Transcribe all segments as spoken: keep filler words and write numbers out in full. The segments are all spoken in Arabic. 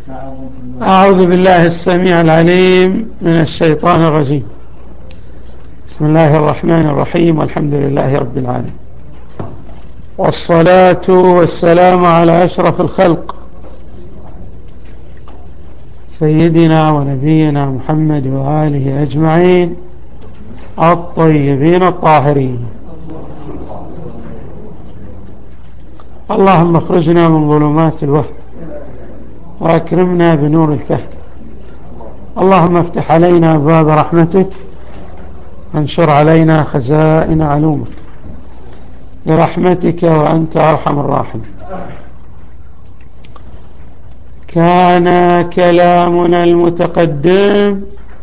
أعوذ بالله السميع العليم من الشيطان الرجيم. بسم الله الرحمن الرحيم، والحمد لله رب العالمين، والصلاة والسلام على أشرف الخلق سيدنا ونبينا محمد وآله أجمعين الطيبين الطاهرين. اللهم اخرجنا من ظلمات الوهم وأكرمنا بنور الفهم. اللهم افتح علينا أبواب رحمتك وانشر علينا خزائن علومك برحمتك وأنت أرحم الراحمين. كان كلامنا المتقدم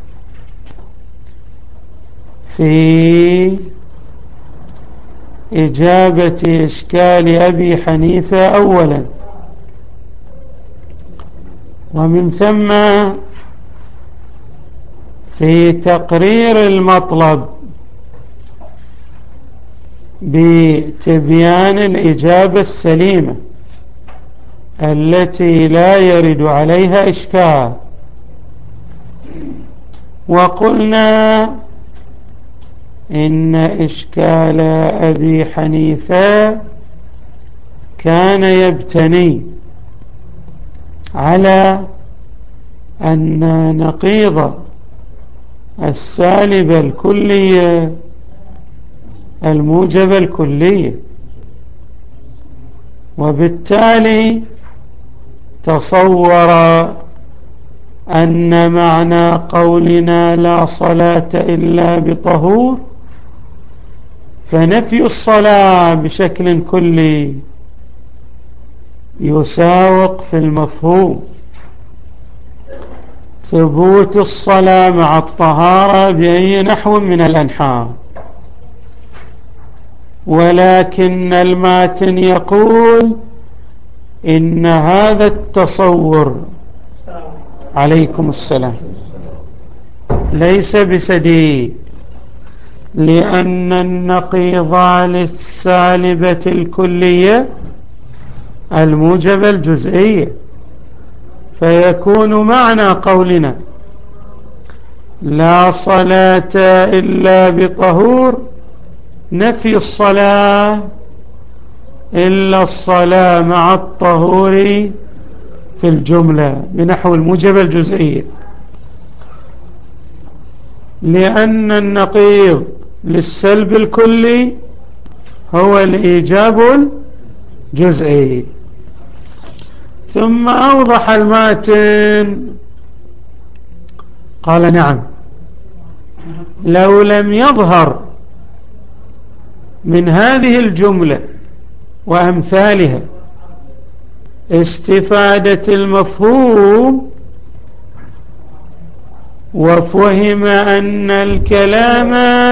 في إجابة إشكال أبي حنيفة أولا، ومن ثم في تقرير المطلب بتبيان الإجابة السليمة التي لا يرد عليها إشكال. وقلنا إن إشكال أبي حنيفة كان يبتني على أن نقيض السالب الكلية الموجب الكلية، وبالتالي تصور أن معنى قولنا لا صلاة إلا بطهور فنفي الصلاة بشكل كلي يساوق في المفهوم ثبوت الصلاة مع الطهارة بأي نحو من الأنحاء، ولكن الماتن يقول إن هذا التصور عليكم السلام ليس بسديد، لأن النقيض للسالبة الكلية الموجب الجزئية، فيكون معنى قولنا لا صلاة إلا بطهور نفي الصلاة إلا الصلاة مع الطهور في الجملة بنحو الموجب الجزئية، لأن النقيض للسلب الكلي هو الإيجاب الجزئي. ثم أوضح الماتن قال نعم، لو لم يظهر من هذه الجملة وأمثالها استفادة المفهوم وفهم أن الكلام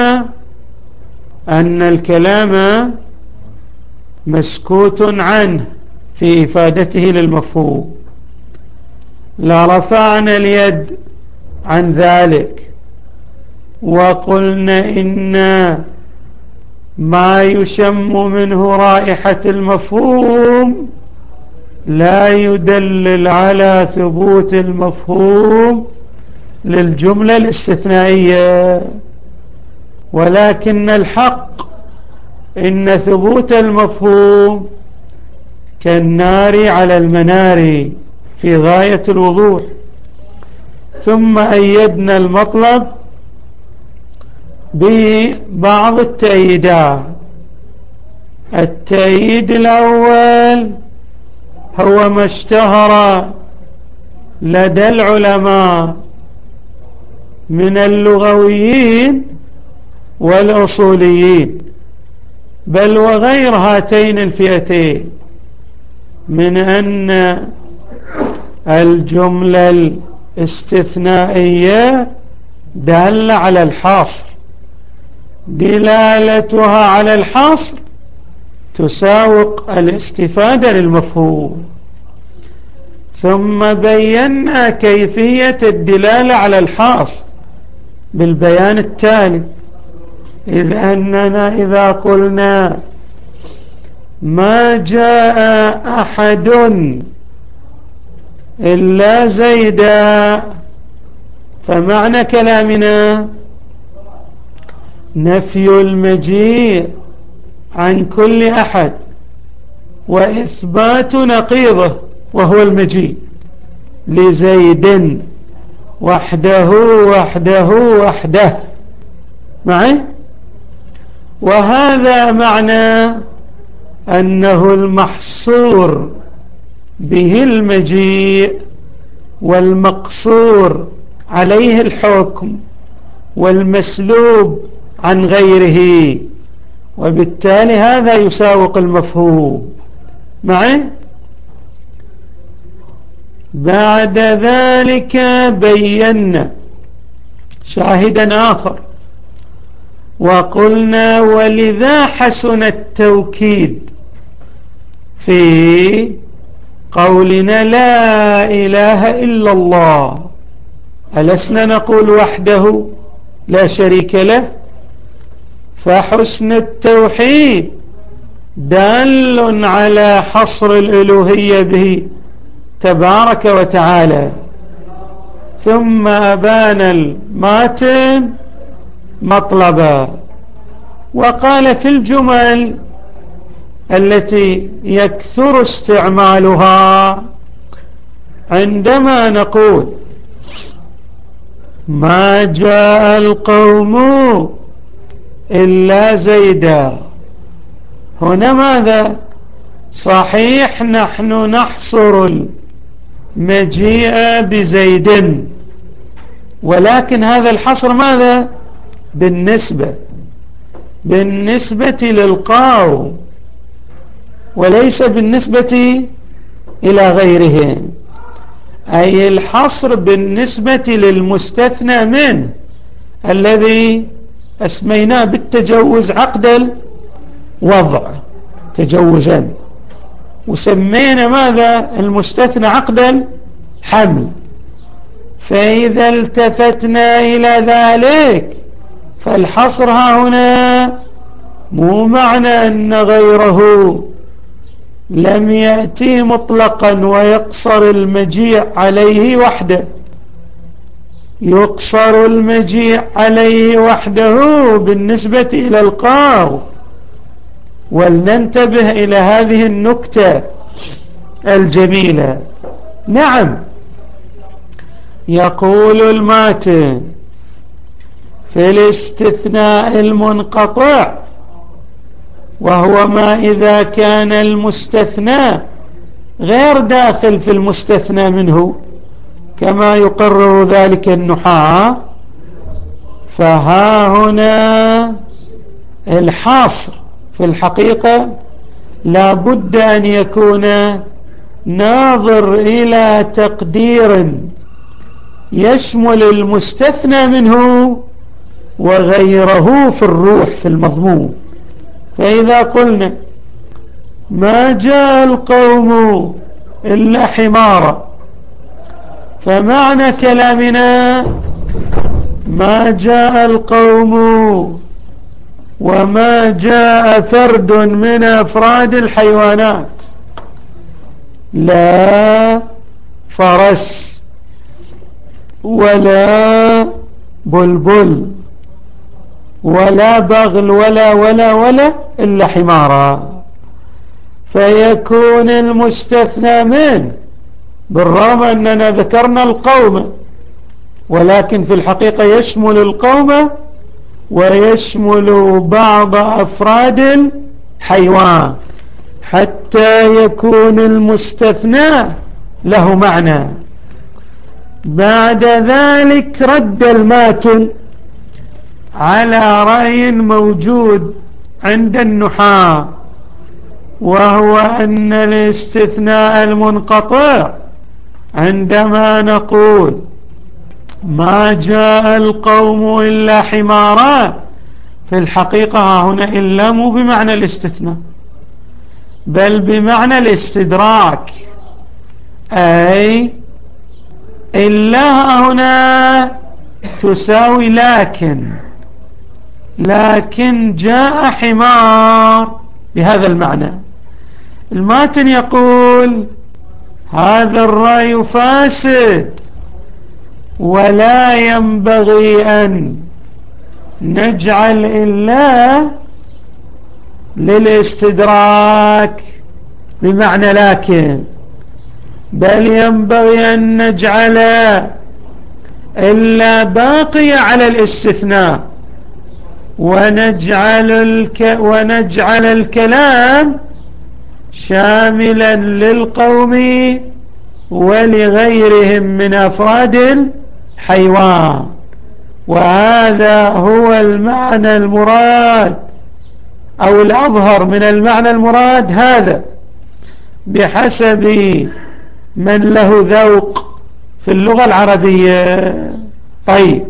أن الكلام مسكوت عنه في إفادته للمفهوم لرفعنا اليد عن ذلك وقلنا إن ما يشم منه رائحة المفهوم لا يدلل على ثبوت المفهوم للجملة الاستثنائية، ولكن الحق إن ثبوت المفهوم كالنار على المنار في غاية الوضوح. ثم أيدنا المطلب ببعض التأييدات. التأييد الأول هو ما اشتهر لدى العلماء من اللغويين والأصوليين بل وغير هاتين الفئتين من أن الجملة الاستثنائية دالة على الحصر، دلالتها على الحصر تساوق الاستفادة للمفهوم. ثم بينا كيفية الدلالة على الحصر بالبيان التالي، إذ أننا إذا قلنا ما جاء أحد إلا زيدا. فمعنى كلامنا نفي المجيء عن كل أحد وإثبات نقيضه وهو المجيء لزيد وحده وحده وحده معي. وهذا معنى أنه المحصور به المجيء والمقصور عليه الحكم والمسلوب عن غيره، وبالتالي هذا يساوق المفهوم معي. بعد ذلك بينا شاهدا آخر وقلنا ولذا حسن التوكيد في قولنا لا إله إلا الله. ألسنا نقول وحده لا شريك له؟ فحسن التوحيد دال على حصر الألوهية به تبارك وتعالى. ثم أبان الماتن مطلبا وقال في الجمل التي يكثر استعمالها عندما نقول ما جاء القوم إلا زيدا، هنا ماذا؟ صحيح نحن نحصر المجيء بزيد، ولكن هذا الحصر ماذا؟ بالنسبة بالنسبة للقوم وليس بالنسبة إلى غيره، أي الحصر بالنسبة للمستثنى منه الذي أسميناه بالتجوز عقد الوضع تجوزا، وسمينا ماذا؟ المستثنى عقد الحمل. فإذا التفتنا إلى ذلك فالحصر ها هنا مو معنى أن غيره لم يأتي مطلقا ويقصر المجيء عليه وحده، يقصر المجيء عليه وحده بالنسبة إلى القاو. ولننتبه إلى هذه النكتة الجميلة. نعم، يقول الماتن في الاستثناء المنقطع، وهو ما إذا كان المستثنى غير داخل في المستثنى منه كما يقرر ذلك النحاة، فها هنا الحاصر في الحقيقة لا بد أن يكون ناظر إلى تقدير يشمل المستثنى منه وغيره في الروح في المضمون. فإذا قلنا ما جاء القوم إلا حمارا، فمعنى كلامنا ما جاء القوم وما جاء فرد من أفراد الحيوانات، لا فرس ولا بلبل ولا بغل ولا ولا ولا إلا حمارا، فيكون المستثنى منه بالرغم أننا ذكرنا القوم ولكن في الحقيقة يشمل القوم ويشمل بعض أفراد الحيوان حتى يكون المستثنى له معنى. بعد ذلك رد الماتن على رأي موجود عند النحاة، وهو أن الاستثناء المنقطع عندما نقول ما جاء القوم إلا حمارا في الحقيقة هنا إلا مو بمعنى الاستثناء بل بمعنى الاستدراك، أي إلا هنا تساوي لكن لكن جاء حمار بهذا المعنى. الماتن يقول هذا الرأي فاسد، ولا ينبغي أن نجعل إلا للاستدراك بمعنى لكن، بل ينبغي أن نجعل إلا باقية على الاستثناء، ونجعل, الك ونجعل الكلام شاملا للقوم ولغيرهم من أفراد الحيوان. وهذا هو المعنى المراد، أو الأظهر من المعنى المراد هذا بحسب من له ذوق في اللغة العربية. طيب،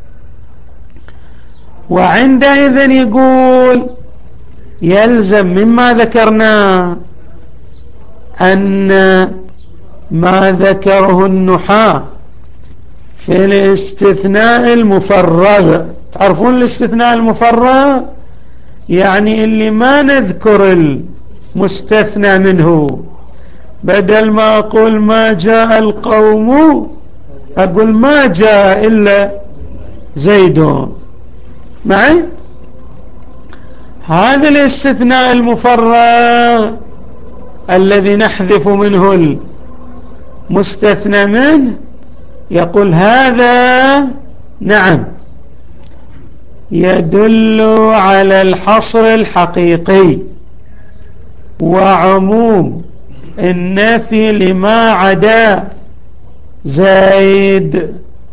وعندئذ يقول يلزم مما ذكرنا أن ما ذكره النحاة في الاستثناء المفرغ، تعرفون الاستثناء المفرغ يعني اللي ما نذكر المستثنى منه، بدل ما أقول ما جاء القوم أقول ما جاء إلا زيد معي. هذا الاستثناء المفرغ الذي نحذف منه المستثنى منه يقول هذا نعم يدل على الحصر الحقيقي وعموم النفي لما عدا زيد،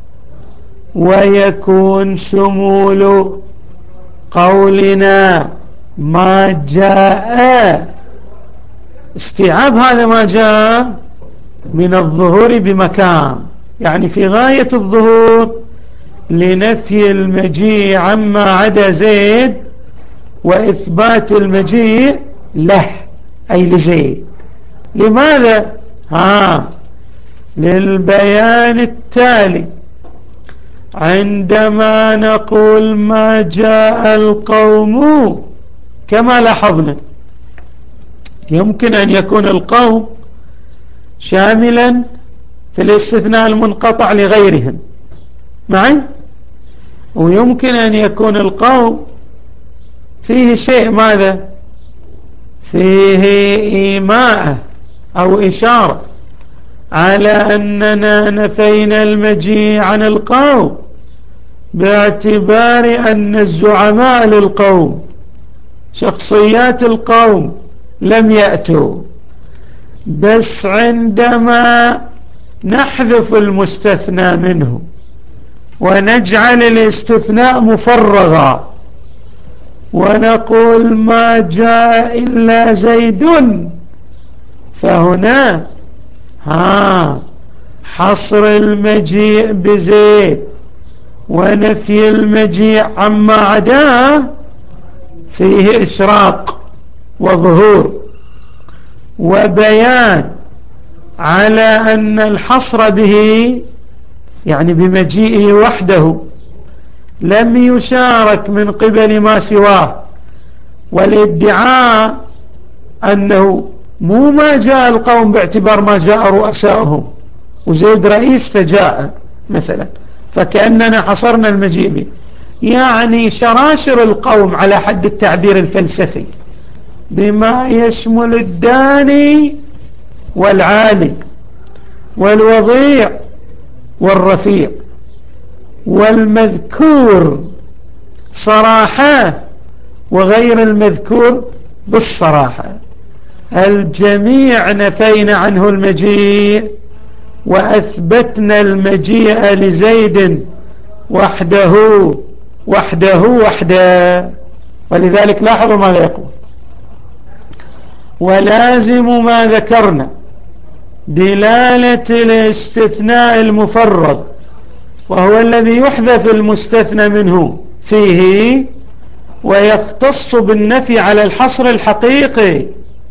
ويكون شمول قولنا ما جاء استيعاب هذا ما جاء من الظهور بمكان، يعني في غاية الظهور لنفي المجيء عما عدا زيد وإثبات المجيء له أي لزيد. لماذا؟ ها للبيان التالي: عندما نقول ما جاء القوم كما لاحظنا يمكن أن يكون القوم شاملا في الاستثناء المنقطع لغيرهم معي، ويمكن أن يكون القوم فيه شيء ماذا؟ فيه إيماء أو إشارة على أننا نفينا المجيء عن القوم باعتبار أن الزعماء للقوم شخصيات القوم لم يأتوا، بس عندما نحذف المستثنى منه ونجعل الاستثناء مفرغا ونقول ما جاء إلا زيد، فهنا ها حصر المجيء بزيد ونفي المجيء عما عداه فيه إشراق وظهور وبيان على أن الحصر به يعني بمجيئه وحده لم يشارك من قبل ما سواه، والادعاء أنه مو ما جاء القوم باعتبار ما جاء رؤسائهم وزيد رئيس فجاء مثلا، فكأننا حصرنا المجيء به، يعني شراشر القوم على حد التعبير الفلسفي بما يشمل الداني والعالي والوضيع والرفيع والمذكور صراحة وغير المذكور بالصراحة، الجميع نفينا عنه المجيء وأثبتنا المجيء لزيد وحده وحده وحده. ولذلك لاحظوا ماذا يقول: ولازم ما ذكرنا دلالة الاستثناء المفرغ وهو الذي يحذف المستثنى منه فيه ويختص بالنفي على الحصر الحقيقي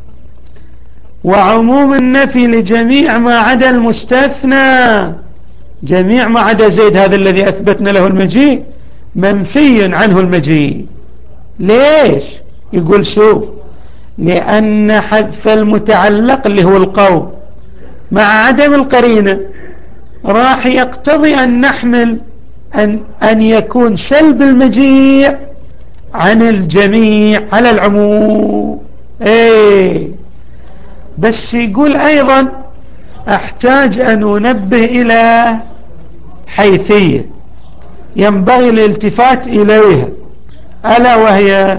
وعموم النفي لجميع ما عدا المستثنى. جميع ما عدا زيد هذا الذي أثبتنا له المجيء منفي عنه المجيء. ليش؟ يقول شوف: لأن حذف المتعلق اللي هو القوم مع عدم القرينة راح يقتضي أن نحمل أن, أن يكون سلب المجيء عن الجميع على العموم. ايه بس يقول أيضا أحتاج أن أنبه إلى حيثية ينبغي الالتفات إليها، ألا وهي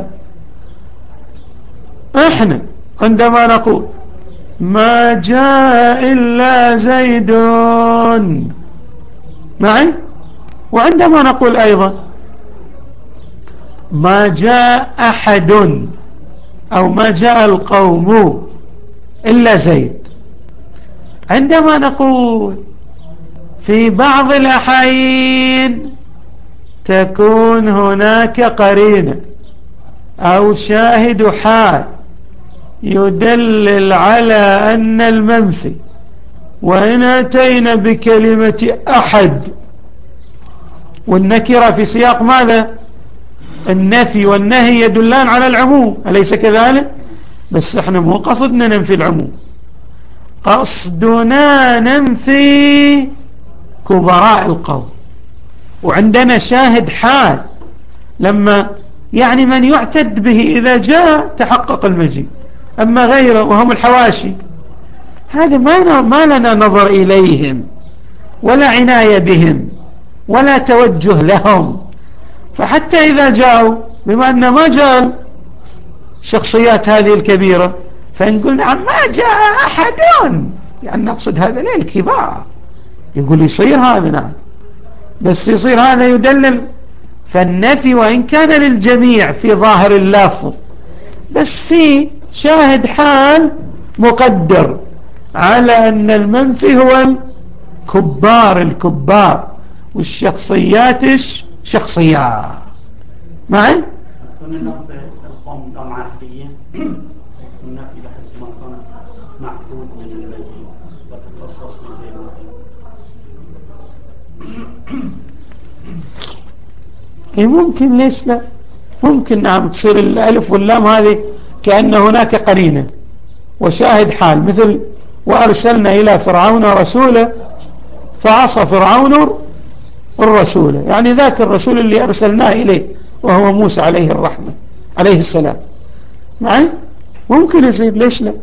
احنا عندما نقول ما جاء إلا زيد معي، وعندما نقول أيضا ما جاء أحد أو ما جاء القوم إلا زيد، عندما نقول في بعض الأحايين تكون هناك قرينة أو شاهد حال يدلل على أن المنفي، وإن أتينا بكلمة أحد والنكرة في سياق ماذا؟ النفي والنهي يدلان على العموم، أليس كذلك؟ بس احنا مو قصدنا ننفي العموم، قصدنا ننفي كبراء القوم، وعندنا شاهد حال لما يعني من يعتد به إذا جاء تحقق المجيء، أما غيره وهم الحواشي هذا ما, ما لنا نظر إليهم ولا عناية بهم ولا توجه لهم، فحتى إذا جاءوا بما أن ما جاء شخصيات هذه الكبيرة فنقول نعم ما جاء أحد، يعني نقصد هذا ليه الكبار، يقول يصير هذا نعم، بس يصير هذا يدلل، فالنفي وإن كان للجميع في ظاهر اللفظ بس في شاهد حال مقدر على أن المنفي هو الكبار الكبار والشخصيات الشخصيات معي. القوم كان عهدية النفي بحسب ما كان معهود من المجيء وتتخصص بزي ما ممكن، ليش لا؟ ممكن نعم تصير الألف واللام هذه كأن هناك قرينة وشاهد حال، مثل وأرسلنا إلى فرعون رسولا فعصى فرعون الرسول، يعني ذاك الرسول اللي أرسلناه إليه وهو موسى عليه الرحمة عليه السلام معي، ممكن يصير، ليش لا؟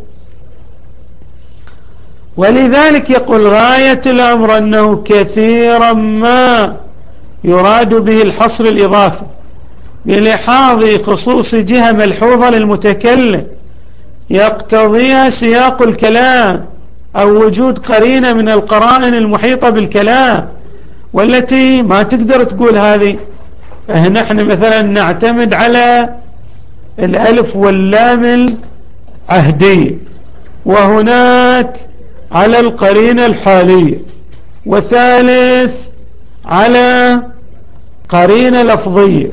ولذلك يقول غاية الأمر أنه كثيرا ما يراد به الحصر الإضافي بلحاظ خصوص جهة ملحوظة للمتكلم يقتضيها سياق الكلام أو وجود قرينة من القرائن المحيطة بالكلام، والتي ما تقدر تقول هذه. نحن مثلا نعتمد على الألف واللام العهدية، وهناك على القرينة الحالية، وثالث على قرينة لفظية،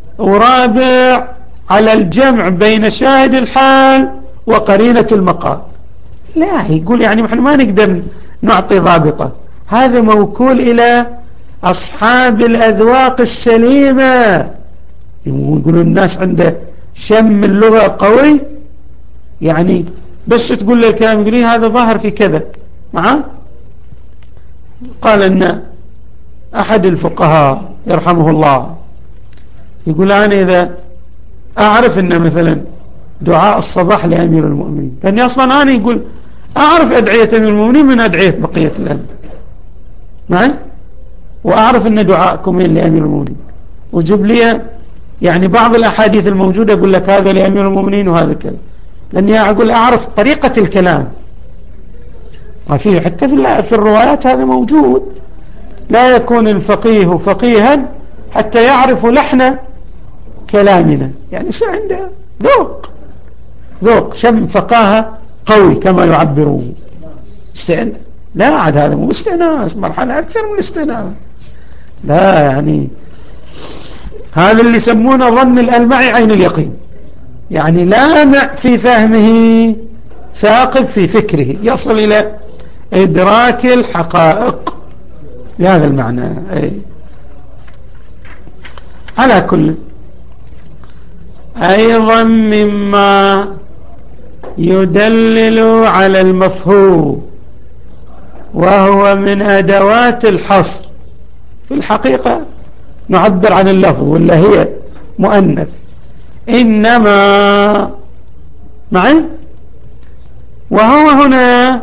ورابع على الجمع بين شاهد الحال وقرينة المقال. لا يقول يعني نحن ما نقدر نعطي ضابطة، هذا موكول إلى أصحاب الأذواق السليمة، يقولون الناس عنده شم اللغة قوي، يعني بس تقول له الكلام يقول هذا ظاهر في كذا معه. قال أن أحد الفقهاء يرحمه الله يقول أنا إذا أعرف أن مثلا دعاء الصباح لأمير المؤمنين، لأني أصلا أنا يقول أعرف أدعية أمير المؤمنين من أدعية بقية الأمر معي، وأعرف أن دعاءكم لأمير المؤمنين، وجب لي يعني بعض الأحاديث الموجودة يقول لك هذا لأمير المؤمنين وهذا كذا، لأني أقول أعرف طريقة الكلام، وفي حتى في الروايات هذا موجود، لا يكون الفقيه فقيها حتى يعرف لحن كلامنا، يعني يصير عنده ذوق ذوق شم فقاهة قوي كما يعبرون. استئناس لا عاد، هذا مو استئناس، مرحلة أكثر من استئناس، لا يعني هذا اللي يسمونه ظن الألمعي عين اليقين، يعني لامع في فهمه ثاقب في فكره، يصل إلى إدراك الحقائق بهذا المعنى. أي. على كل أيضا مما يدلل على المفهوم وهو من أدوات الحصر. في الحقيقة نعبر عن اللفظ ولا هي مؤنث. إنما معي. وهو هنا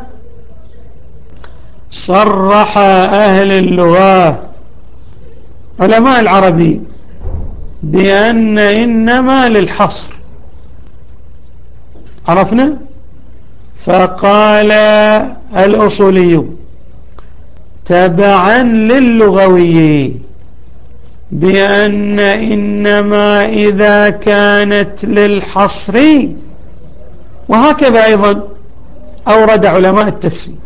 صرح أهل اللغة علماء العربي بأن إنما للحصر. عرفنا؟ فقال الأصولي تبعا للغوي بأن إنما إذا كانت للحصر، وهكذا أيضا أورد علماء التفسير،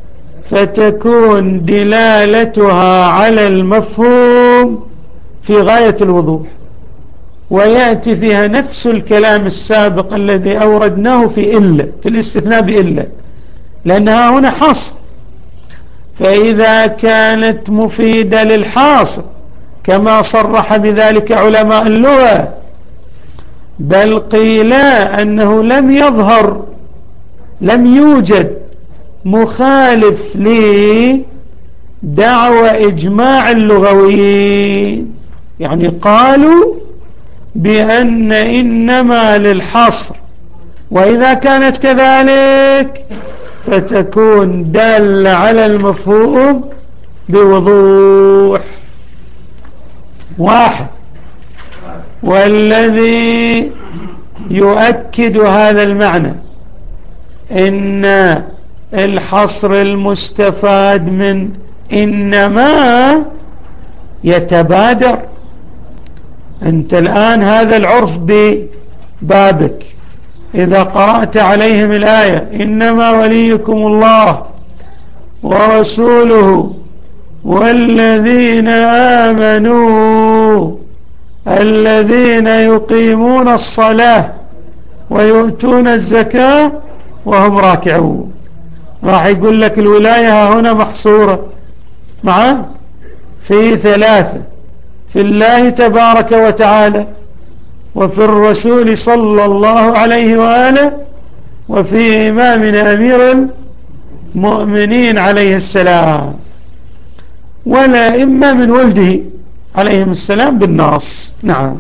فتكون دلالتها على المفهوم في غاية الوضوح، ويأتي فيها نفس الكلام السابق الذي أوردناه في إلا، في الاستثناء بإلا، لأنها هنا حصر. فإذا كانت مفيدة للحاصر كما صرح بذلك علماء اللغة، بل قيل أنه لم يظهر لم يوجد مخالف لدعوى إجماع اللغويين، يعني قالوا بأن إنما للحصر، وإذا كانت كذلك فتكون دالة على المفهوم بوضوح. واحد. والذي يؤكد هذا المعنى إن الحصر المستفاد من إنما يتبادر. أنت الآن هذا العرف ببابك، إذا قرأت عليهم الآية إنما وليكم الله ورسوله والذين آمنوا الذين يقيمون الصلاة ويؤتون الزكاة وهم راكعون، راح يقول لك الولاية هنا محصورة معه في ثلاثة: في الله تبارك وتعالى، وفي الرسول صلى الله عليه وآله، وفي إمامنا أمير المؤمنين عليه السلام، ولا إما من ولده عليهم السلام بالنص. نعم.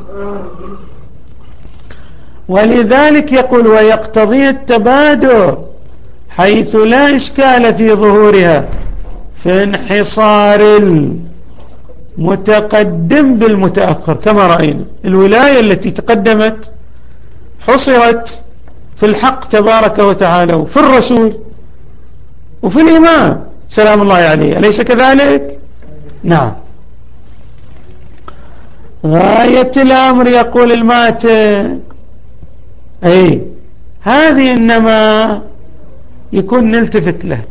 ولذلك يقول ويقتضي التبادر حيث لا إشكال في ظهورها في انحصار المتقدم بالمتأخر، كما رأينا الولاية التي تقدمت حصرت في الحق تبارك وتعالى وفي الرسول وفي الإمام سلام الله عليه، أليس كذلك؟ نعم. غاية الأمر يقول الماتن أي هذه إنما يكون نلتفت له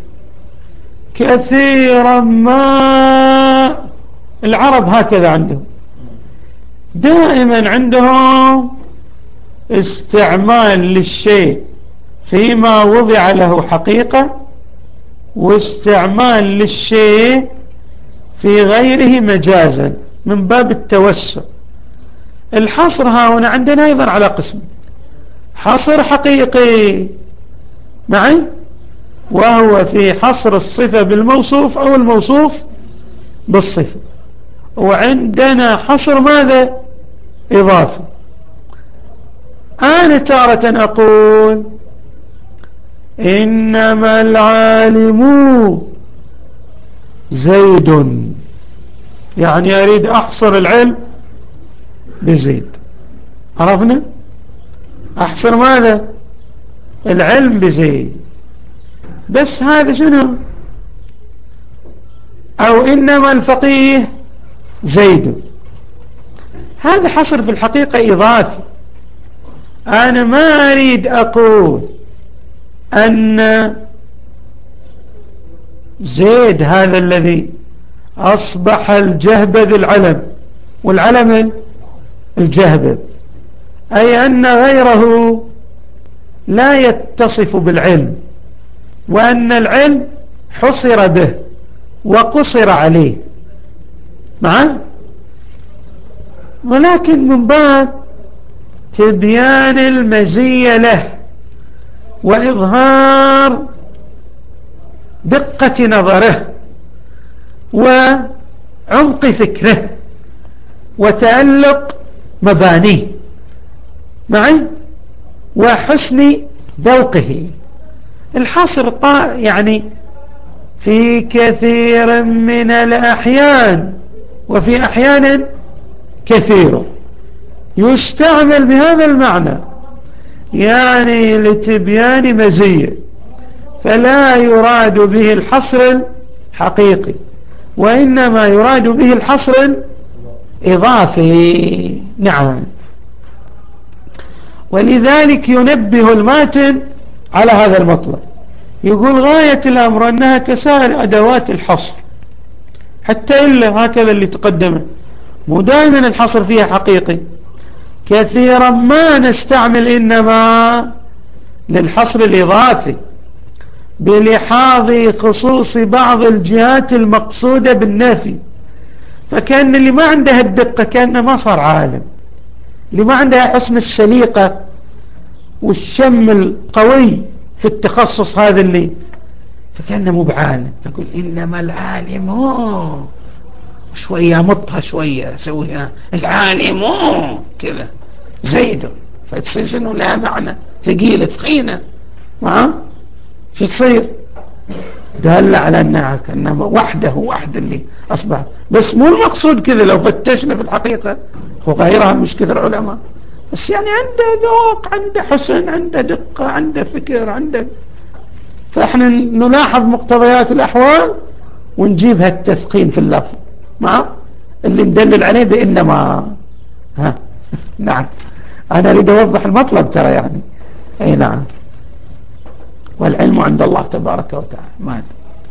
كثيرا ما العرب هكذا عندهم، دائما عندهم استعمال للشيء فيما وضع له حقيقة، واستعمال للشيء في غيره مجازا من باب التوسع. الحصر ها هنا عندنا أيضا على قسم: حصر حقيقي معي، وهو في حصر الصفة بالموصوف أو الموصوف بالصفة، وعندنا حصر ماذا؟ إضافي. أنا تارة أقول إنما العالم زيد، يعني أريد أحصر العلم بزيد. عرفنا؟ أحصر ماذا؟ العلم بزيد. بس هذا شنو؟ أو إنما الفقيه زيد، هذا حصر في الحقيقة إضافي. أنا ما أريد أقول أن زيد هذا الذي أصبح الجهبذ العلم، والعلم الجهبذ، أي أن غيره لا يتصف بالعلم، وأن العلم حصر به وقصر عليه معه، ولكن من باب تبيان المزية له وإظهار دقة نظره وعمق فكره وتألق مبانيه معي وحسن ذوقه. الحصر يعني في كثير من الأحيان وفي أحيان كثير يستعمل بهذا المعنى، يعني لتبيان مزية، فلا يراد به الحصر الحقيقي، وإنما يراد به الحصر الإضافي. نعم. ولذلك ينبه الماتن على هذا المطلب، يقول غاية الأمر أنها كسائر أدوات الحصر، حتى إلا هكذا اللي تقدمه، مو دائما الحصر فيها حقيقي، كثيرا ما نستعمل إنما للحصر الإضافي بلحاظ خصوص بعض الجهات المقصودة بالنفي. فكان اللي ما عنده الدقة كأنه ما صار عالم، اللي ما عندها حسن السليقة والشم القوي في التخصص هذا اللي فكأنه مو بعالم. تقول إنما العالم هو شوية مطها شوية سويها العالم هو كذا زيد، فتصير شنو لها معنى ثقيلة ثقينة معه شو تصير دل على أنها كأنما وحده وحده اللي أصبح، بس مو المقصود كذا. لو فتشنا في الحقيقة وغيرها مش كثر علماء، بس يعني عنده ذوق، عنده حسن، عنده دقة، عنده فكر، عنده. فإحنا نلاحظ مقتضيات الأحوال ونجيبها التثقين في اللفظ مع اللي مدلل عليه بإنما. ها نعم، أنا أريد أوضح المطلب ترى يعني. أي نعم، والعلم عند الله تبارك وتعالى. ما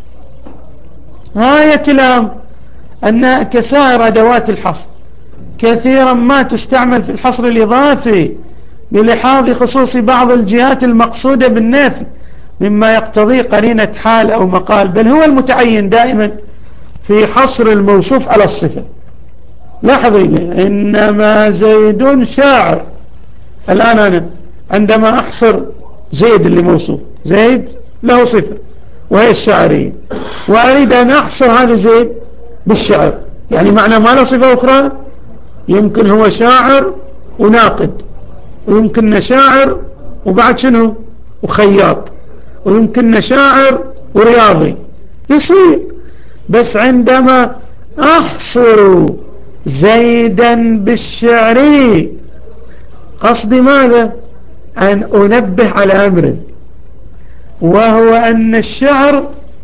غاية الأمر أن كسائر أدوات الحصر كثيرا ما تستعمل في الحصر الإضافي بلحاظ خصوص بعض الجهات المقصودة بالنفي مما يقتضي قرينة حال أو مقال، بل هو المتعين دائما في حصر الموصوف على الصفة. لاحظوا إنما زيد شاعر. الآن أنا عندما أحصر زيد اللي موصوف، زيد له صفة وهي الشاعرية، وأريد أن أحصر هذا زيد بالشعر، يعني معنى ما له صفة أخرى، يمكن هو شاعر وناقد، ويمكن شاعر وبعد شنو وخياط، ويمكن شاعر ورياضي، يصير. بس عندما أحصر زيدا بالشعري قصدي ماذا؟ أن أنبه على أمر، وهو أن الشعر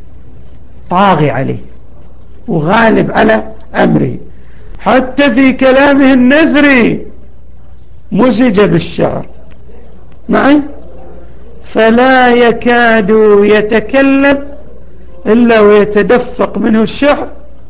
طاغي عليه وغالب على أمره، حتى في كلامه النثري مزج بالشعر معي، فلا يكاد يتكلم إلا ويتدفق منه الشعر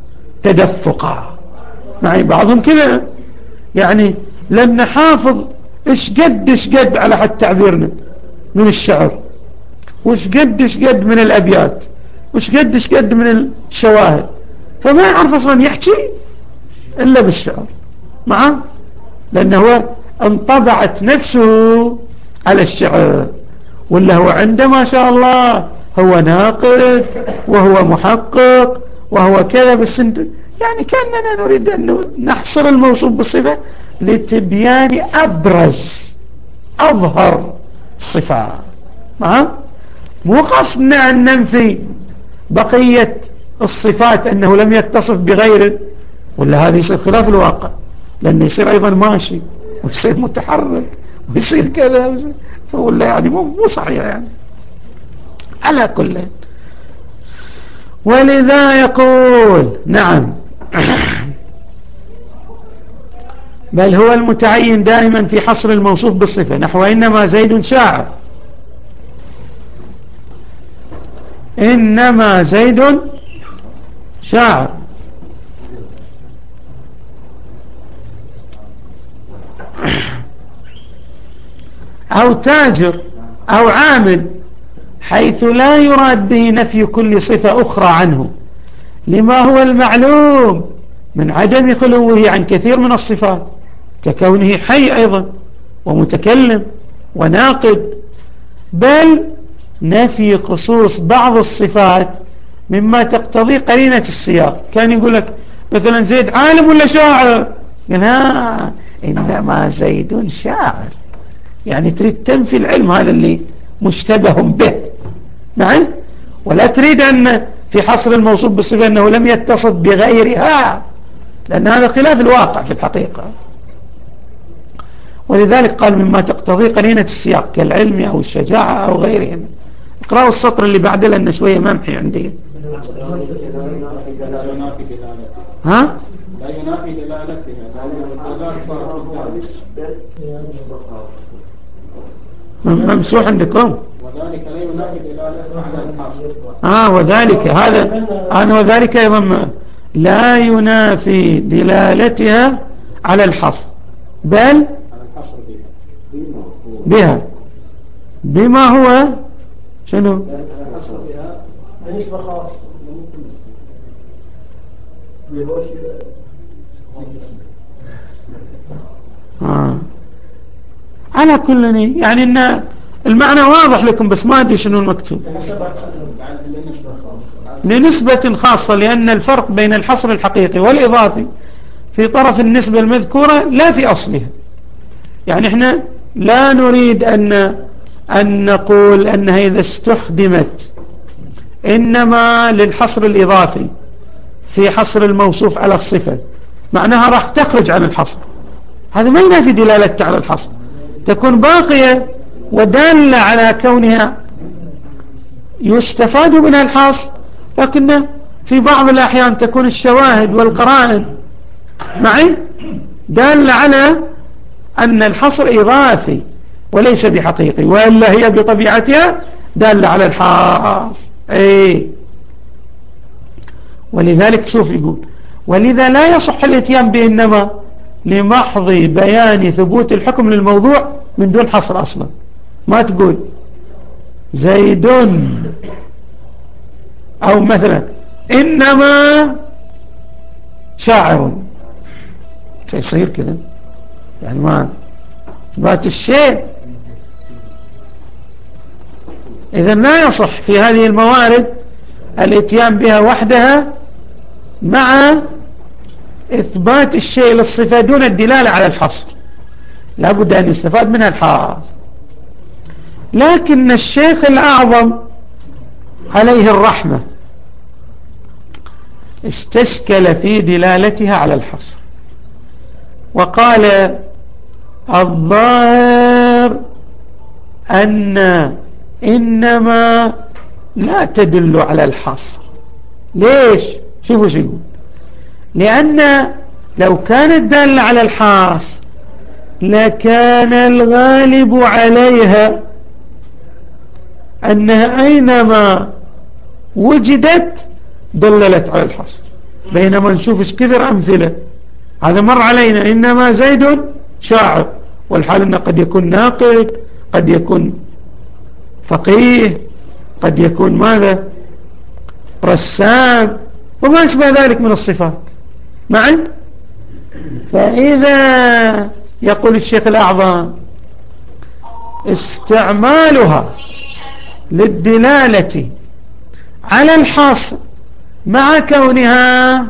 تدفقا معي. بعضهم كذا يعني لن نحافظ إيش قد إيش قد على حد تعبيرنا من الشعر، وإيش قد إيش قد من الأبيات، وإيش قد إيش قد من الشواهد، فما يعرف أصلا يحكي إلا بالشعر معه، لأنه هو انطبعت نفسه على الشعر. ولا هو عنده ما شاء الله هو ناقد وهو محقق وهو كذا، بس يعني كأننا نريد أن نحصر الموصوف بالصفة لتبيان أبرز أظهر صفات معه، مو قصدنا أن ننفي بقية الصفات أنه لم يتصف بغيره، ولا هذا يصير خلاف الواقع، لأنه يصير أيضا ماشي ويصير متحرك ويصير كذا ويصير، فولا يعني مو مو صحيح يعني على كل. ولذا يقول نعم بل هو المتعين دائما في حصر الموصوف بالصفة، نحو إنما زيد شاعر، إنما زيد شاعر، أو تاجر أو عامل، حيث لا يراد به نفي كل صفة أخرى عنه، لما هو المعلوم من عدم خلوه عن كثير من الصفات، ككونه حي أيضا ومتكلم وناقد، بل نفي خصوص بعض الصفات مما تقتضي قرينة السياق. كان يقول لك مثلا زيد عالم ولا شاعر؟ قال ها إنما زيد شاعر، يعني تريد تنفي العلم هذا اللي مشتبه به، نعم، ولا تريد أن في حصر الموصوف بالصفة أنه لم يتصف بغيرها، لأن هذا خلاف الواقع في الحقيقة. ولذلك قال مما تقتضي قرينة السياق كالعلم أو الشجاعة أو غيرهم. اقرأوا السطر اللي بعده لأنه شوية ممحي عندي. ها؟ لا ينافي دلالتها. ممسوح عندكم؟ وذلك لا ينافي دلالتها على الحصر. آه وذلك هذا أنا وذلك أيضا لا ينافي دلالتها على الحصر، بل على الحصر بها بما هو شنو؟ بالنسبة خاص آه. على كل يعني إن المعنى واضح لكم، بس ما أدري شنو المكتوب. لنسبة خاصة، لأن الفرق بين الحصر الحقيقي والإضافي في طرف النسبة المذكورة لا في أصلها. يعني إحنا لا نريد أن أن نقول أنها إذا استخدمت إنما للحصر الإضافي في حصر الموصوف على الصفة معناها راح تخرج عن الحصر، هذا ما ينافي دلالته على الحصر، تكون باقية ودالة على كونها يستفاد منها الحصر، لكن في بعض الأحيان تكون الشواهد والقرائن معي دالة على أن الحصر إضافي وليس بحقيقي، وإلا هي بطبيعتها دالة على الحصر. أي ولذلك شوف يقول ولذا لا يصح الاتيان بإنما لمحض بيان ثبوت الحكم للموضوع من دون حصر أصلا. ما تقول زيد أو مثلا إنما شاعر، شيء يصير كذا، يعني ما ثبات الشيء. إذن لا يصح في هذه الموارد الاتيان بها وحدها مع إثبات الشيء للصفة دون الدلالة على الحصر، لا بد أن يستفاد منها الحاصر. لكن الشيخ الأعظم عليه الرحمة استشكل في دلالتها على الحصر، وقال الظاهر أن إنما لا تدل على الحصر. ليش؟ شوفوا شو يقول، لأن لو كانت دالة على الحصر لكان الغالب عليها أنها أينما وجدت دللت على الحصر، بينما نشوف ايش كثر أمثلة. هذا مر علينا إنما زيد شاعر، والحال أنه قد يكون ناقد، قد يكون فقيه، قد يكون ماذا رسام وما أشبه ذلك من الصفات معا. فإذا يقول الشيخ الأعظم استعمالها للدلالة على الحصر مع كونها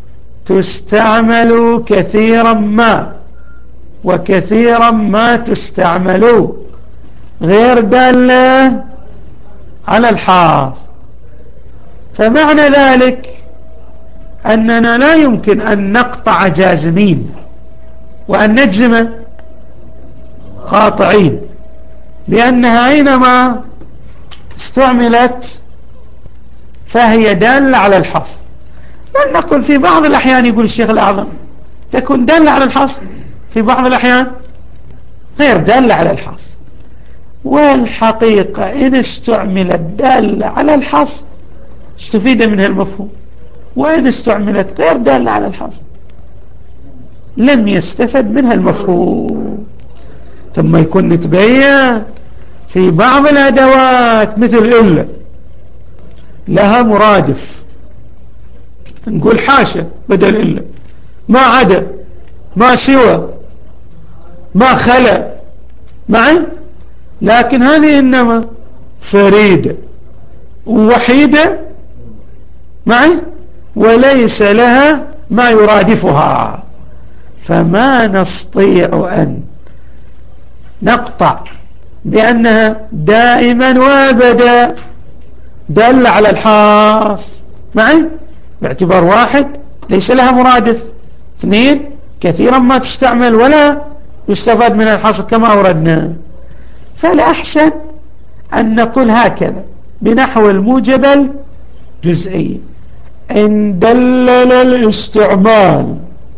تستعمل كثيرا ما وكثيرا ما تستعمل غير دالة على الحاصر، فمعنى ذلك أننا لا يمكن أن نقطع جازمين وأن نجزم قاطعين، لأنها أينما استعملت فهي دالة على الحصر. بل نقول في بعض الأحيان يقول الشيخ الأعظم تكون دالة على الحصر، في بعض الأحيان غير دالة على الحصر. والحقيقة إن استعملت دالة على الحصر استفيد منها المفهوم، وإن استعملت غير دالة على الحصر لم يستفد منها المفهوم. ثم يكون نتبين في بعض الأدوات مثل إلا لها مرادف، نقول حاشا بدل إلا، ما عدا، ما سوى، ما خلا معا. لكن هذه إنما فريدة ووحيدة معي وليس لها ما يرادفها، فما نستطيع أن نقطع بأنها دائما وابدا دل على الحاص معي، باعتبار واحد ليس لها مرادف، اثنين كثيرا ما تستعمل ولا يستفاد من الحصر كما أوردنا. فالأحسن أن نقول هكذا بنحو الموجب الجزئي: إن دلل الاستعمال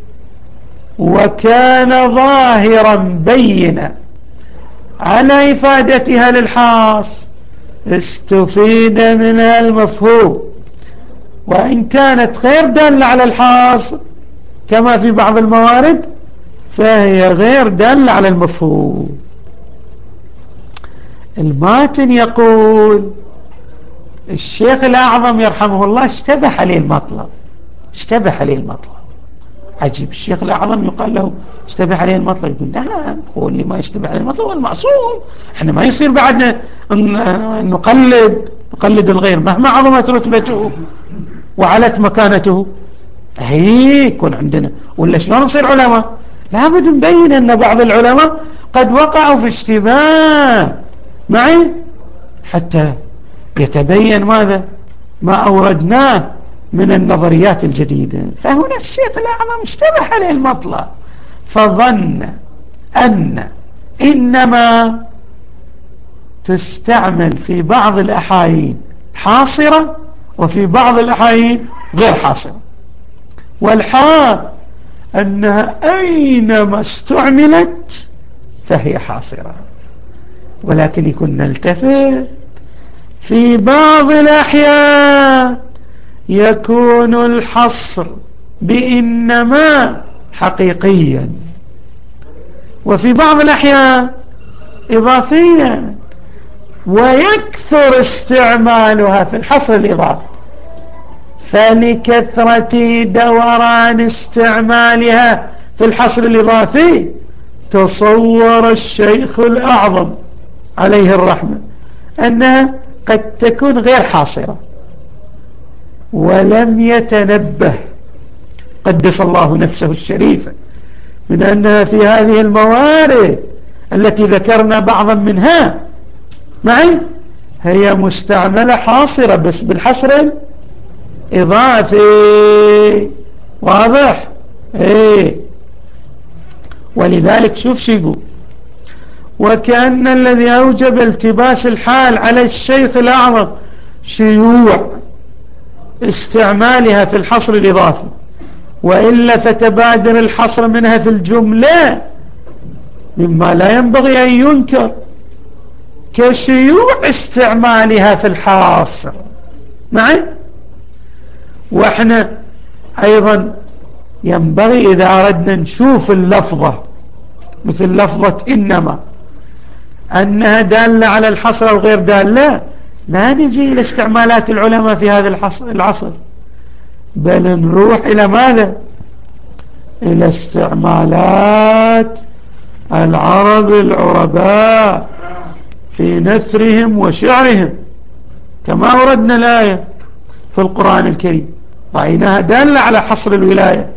وكان ظاهرا بينا على إفادتها للحاص استفيد منها المفهوم، وإن كانت غير دالة على الحاص كما في بعض الموارد فهي غير دالة على المفهوم. الماتن يقول الشيخ الأعظم يرحمه الله اشتبه عليه المطلب، اشتبه عليه المطلب. عجيب، الشيخ الأعظم يقال له اشتبه عليه المطلب، يقول نعم، هو اللي ما يشتبه عليه المطلب هو المعصوم، احنا ما يصير بعدنا نقلد نقلد الغير مهما عظمت رتبته وعلت مكانته. هي يكون عندنا ولا شلون نصير علماء؟ لابد نبين أن بعض العلماء قد وقعوا في اشتباه معي حتى يتبين ماذا ما أوردناه من النظريات الجديدة. فهنا الشيخ الأعظم اشتبه عليه المطلب فظن أن إنما تستعمل في بعض الأحايين حاصرة وفي بعض الأحايين غير حاصرة، والحال أنها أينما استعملت فهي حاصرة. ولكن يكون نلتفت في بعض الأحيان يكون الحصر بإنما حقيقيا، وفي بعض الأحيان إضافيا، ويكثر استعمالها في الحصر الإضافي، فلكثرة دوران استعمالها في الحصر الإضافي تصور الشيخ الأعظم عليه الرحمة أنها قد تكون غير حاصرة، ولم يتنبه قدس الله نفسه الشريفة من أنها في هذه الموارد التي ذكرنا بعضا منها معي هي مستعملة حاصرة بس بالحصر الإضافي. واضح؟ ايه. ولذلك شوف شو يقول: وكأن الذي أوجب التباس الحال على الشيخ الأعظم شيوع استعمالها في الحصر الإضافي، وإلا فتبادر الحصر منها في الجملة مما لا ينبغي أن ينكر كشيوع استعمالها في الحاصر معي. وإحنا أيضا ينبغي إذا أردنا نشوف اللفظة مثل لفظة إنما أنها دالة على الحصر أو غير دالة، لا نجي إلى استعمالات العلماء في هذا العصر، بل نروح إلى ماذا؟ إلى استعمالات العرب العرباء في نثرهم وشعرهم، كما أوردنا الآية في القرآن الكريم رأيناها دالة على حصر الولاية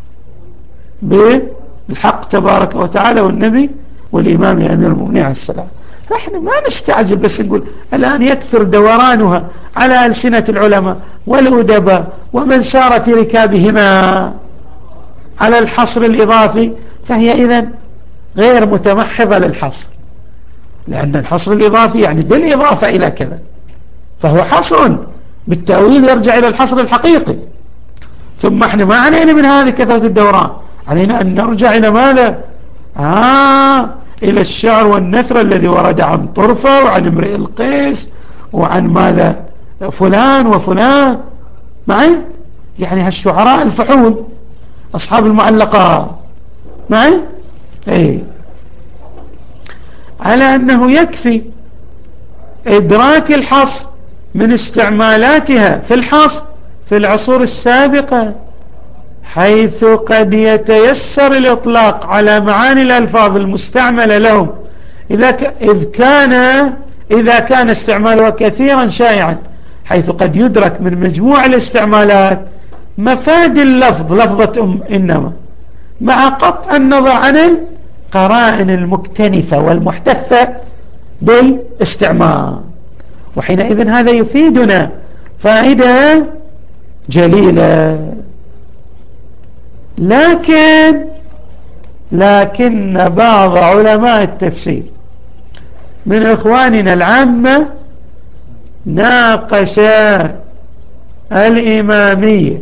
بالحق تبارك وتعالى والنبي والإمام أمير المؤمنين عليه السلام. فإحنا ما نستعجل بس نقول الآن يكثر دورانها على ألسنة العلماء والأدباء ومن سار في ركابهما على الحصر الإضافي، فهي إذن غير متمحضة للحصر، لأن الحصر الإضافي يعني بالإضافة إلى كذا، فهو حصر بالتأويل يرجع إلى الحصر الحقيقي. ثم احنا ما علينا من هذه كثرة الدوران، علينا أن نرجع إلى ماذا؟ آه إلى الشعر والنثر الذي ورد عن طرفة وعن امرئ القيس وعن ماذا فلان وفلان معي، يعني هالشعراء الفحول أصحاب المعلقات معي. ايه، على أنه يكفي إدراك الحصر من استعمالاتها في الحصر في العصور السابقة، حيث قد يتيسر الإطلاق على معاني الألفاظ المستعملة لهم إذا إذ كان إذا كان استعمالها كثيرا شائعا، حيث قد يدرك من مجموع الاستعمالات مفاد اللفظ لفظة أم إنما مع قطع النظر عن القرائن المكتنفة والمحتفة بالاستعمال، وحينئذ هذا يفيدنا فائدة جليلة. لكن لكن بعض علماء التفسير من إخواننا العامة ناقش الإمامية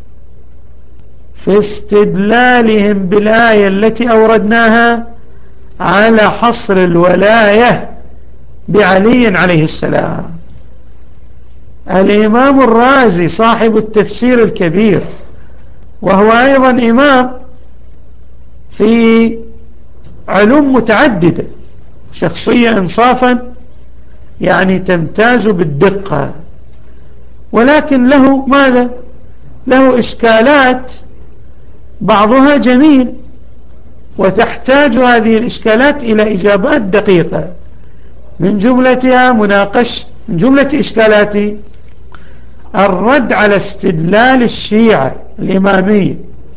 في استدلالهم بالآية التي أوردناها على حصر الولاية بعلي عليه السلام. الإمام الرازي صاحب التفسير الكبير، وهو أيضا إمام في علوم متعددة، شخصية إنصافا يعني تمتاز بالدقة، ولكن له ماذا؟ له إشكالات بعضها جميل، وتحتاج هذه الإشكالات إلى إجابات دقيقة. من جملتها مناقش من جملة إشكالاته الرد على استدلال الشيعة الإمامية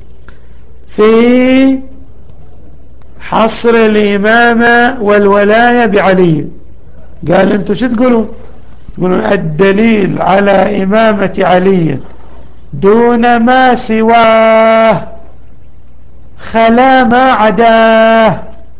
في حصر الإمامة والولاية بعلي. قال أنتوا شو تقولون؟ تقولون الدليل على إمامة علي دون ما سواه خلا ما عداه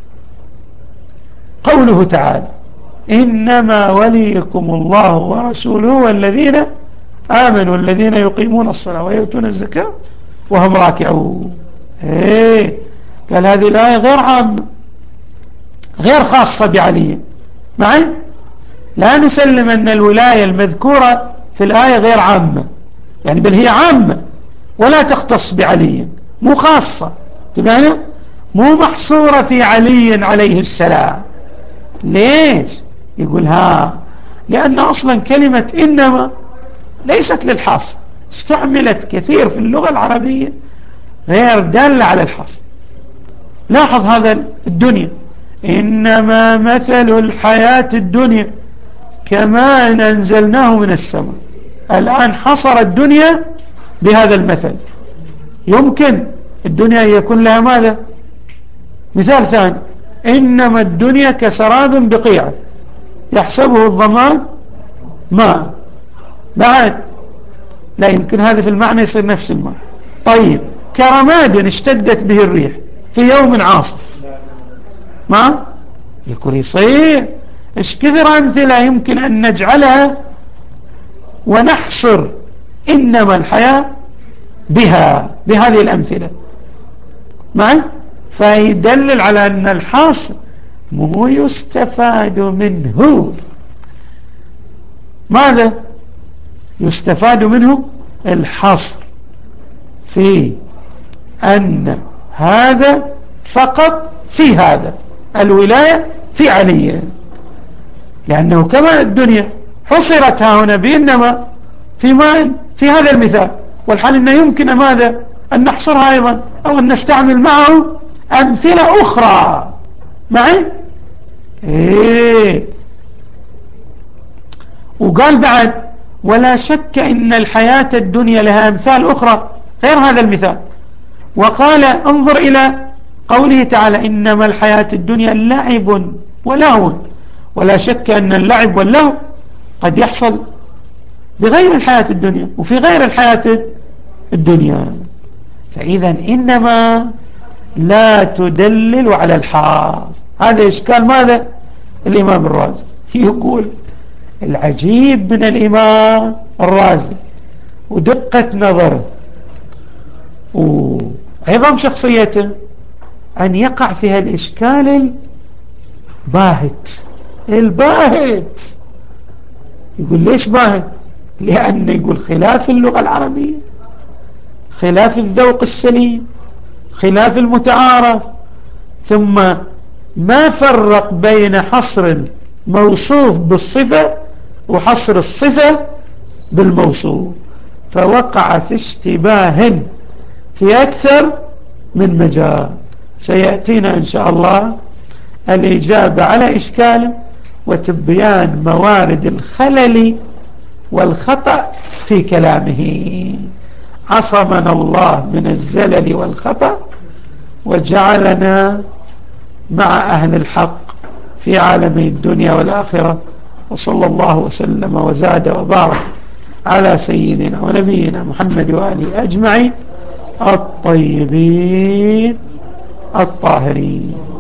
قوله تعالى إنما وليكم الله ورسوله والذين آمنوا الذين يقيمون الصلاة ويؤتون الزكاة وهم راكعون. ايه قال هذه الآية غير عامة غير خاصة بعلي. معي لا نسلم أن الولاية المذكورة في الآية غير عامة، يعني بل هي عامة ولا تختص بعلي، مو خاصة، تبعنا مو محصورة في علي عليه السلام. ليش؟ يقول ها لأن أصلا كلمة إنما ليست للحصر، استعملت كثير في اللغة العربية غير دالة على الحصر. لاحظ هذا الدنيا إنما مثل الحياة الدنيا كما أنزلناه من السماء. الآن حصر الدنيا بهذا المثل. يمكن الدنيا يكون لها ماذا؟ مثال ثاني إنما الدنيا كسراب بقيعة يحسبه الظمآن ماء. بعد لا يمكن هذا في المعنى يصير نفس المعنى. طيب كرماد اشتدت به الريح في يوم عاصف ما يكون يصير. ايش كثر أمثلة يمكن أن نجعلها ونحصر إنما الحياة بها بهذه الأمثلة معي، فيدلل على أن الحاصر مو يستفاد منه. ماذا يستفاد منه؟ الحصر في أن هذا فقط في هذا الولاية في علي، لأنه كما الدنيا حصرت هنا بإنما في ما في هذا المثال، والحال أنه يمكن ماذا أن نحصرها أيضا أو أن نستعمل معه أمثلة أخرى. معي إيه. وقال بعد ولا شك إن الحياة الدنيا لها أمثال أخرى غير هذا المثال. وقال انظر إلى قوله تعالى إنما الحياة الدنيا لعب ولهو. ولا شك أن اللعب واللهو قد يحصل بغير الحياة الدنيا وفي غير الحياة الدنيا. فإذا إنما لا تدلل على الحاصر. هذا إشكال ماذا؟ الإمام الرازي. يقول العجيب من الإمام الرازي ودقة نظره وعظم شخصيته أن يقع فيها الإشكال الباهت الباهت. يقول ليش باهت؟ لأنه يقول خلاف اللغة العربية، خلاف الذوق السليم، خلاف المتعارف، ثم ما فرق بين حصر الموصوف بالصفة وحصر الصفة بالموصوف، فوقع في اشتباه في أكثر من مجال. سيأتينا إن شاء الله الإجابة على إشكاله وتبيان موارد الخلل والخطأ في كلامه. عصمنا الله من الزلل والخطأ وجعلنا مع أهل الحق في عالمي الدنيا والآخرة. وصلى الله وسلم وزاد وبارك على سيدنا ونبينا محمد وآله أجمعين الطيبين الطاهرين.